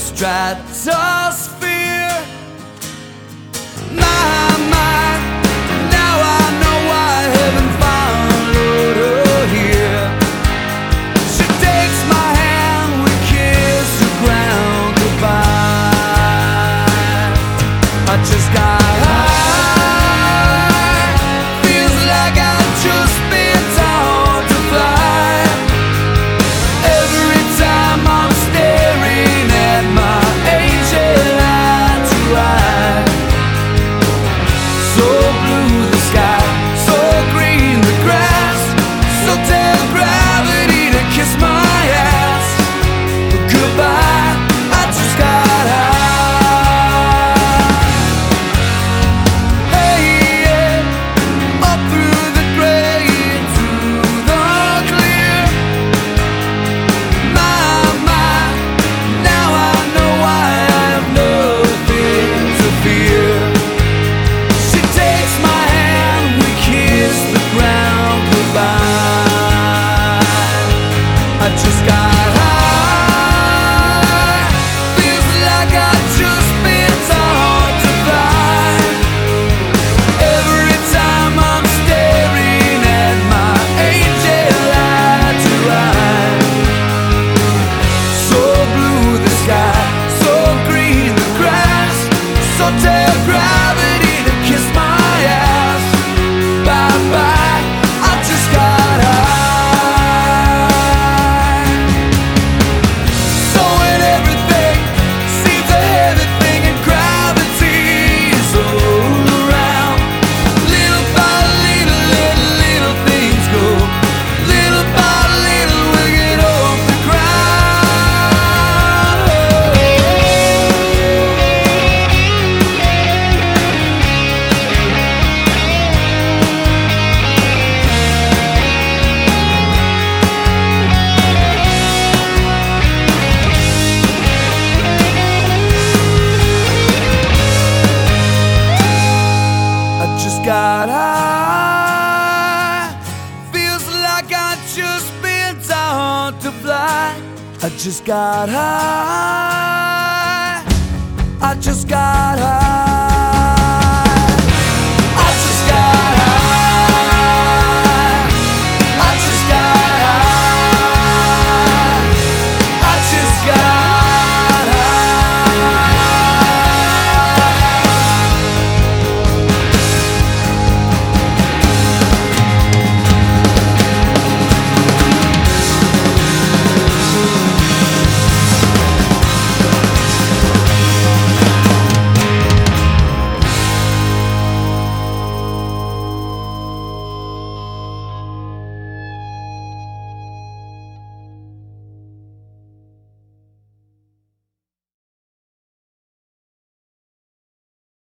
stratosphere. My, now I know why heaven followed her here. She takes my hand, we kiss the ground goodbye. I just got high, feels like I just been taught to fly. Every time I'm staring at my angel eye to eye. So blue the sky, so green the grass, so tell gravity to kiss my ass goodbye. I just got high. Hey, yeah, up through the gray into the clear. My, now I know why I have nothing to fear. She takes my hand, we kiss the ground goodbye. I just got high, feels like I just been taught to fly. Every time I'm staring at my angel eye to eye. So blue the sky, so green the grass, so tell gravity to kiss my ass. Bye bye, I just got high. So when everything seems a heavy thing and gravity is all around, little by little, little things go. Little by little we'll get off the ground. I just got high, feels like I just been taught to fly. I just got high, I just got high.